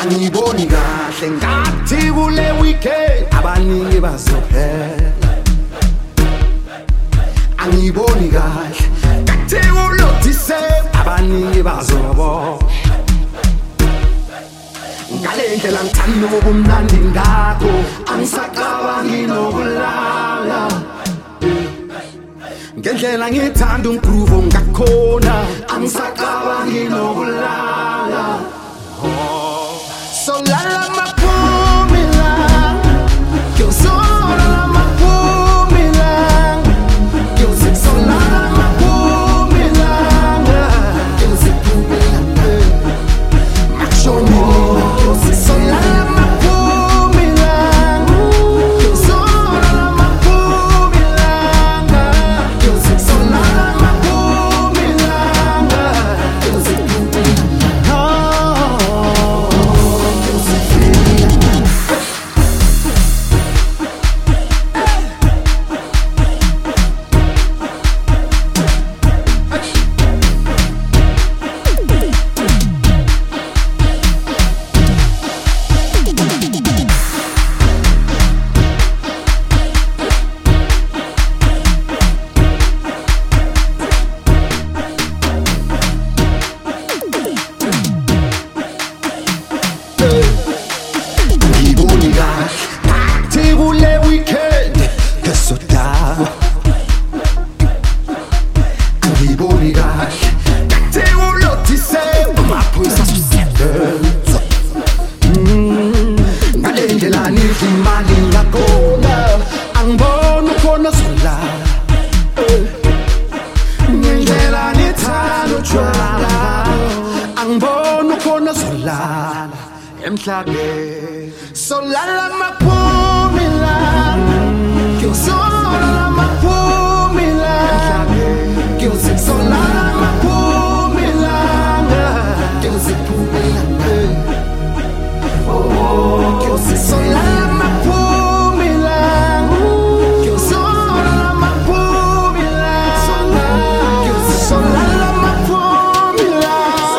angiboni kahle ngathi kule weekend abaningi bazophela angiboni kahle ngathi kulodise abaningi bazoboshwa ngale ndlela ngithanda ubumnandi ngakho angisacabangi nokulala ngendlela ngithanda umgroove ngakhona angisacabangi nokulala so lala maphumila kyosola maphumila kyosola maphumila kyosola maphumila kyosola maphumila kyosola maphumila kyosola maphumila Solala maphumila kyosola maphumila kyosola maphumila kyosola kyosola maphumila kyosola maphumila kyosola maphumila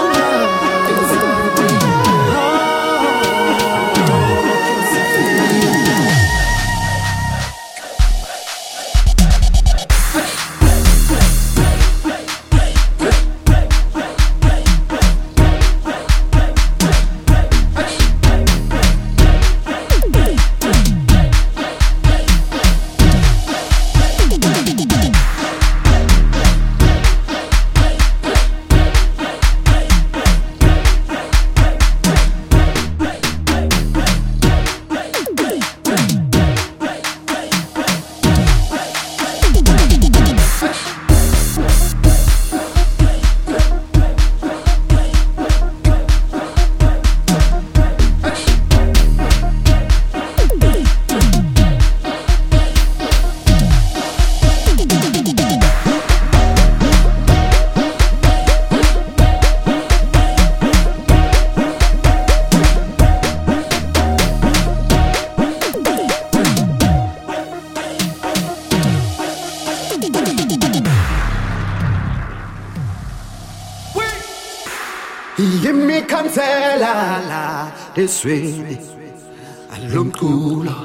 Yimi khansela la lesweni alomculo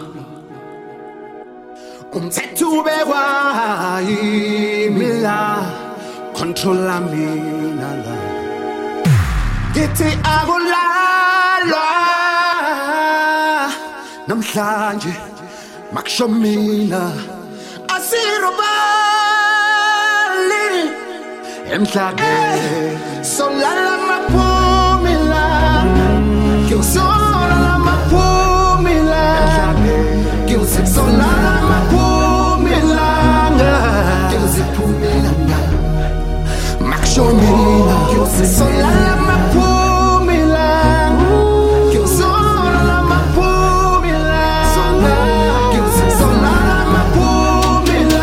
umthetho ubekwa yimi la controla mina la ngithi akulalwa namhlanje makusho mina asirobali emhlabeni solala maphumila kyosola maphumila kyosola maphumila kyosophumila makusho mina kyosola maphumila kyosola maphumila kyosola maphumila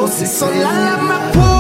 yo se sol la la ma pou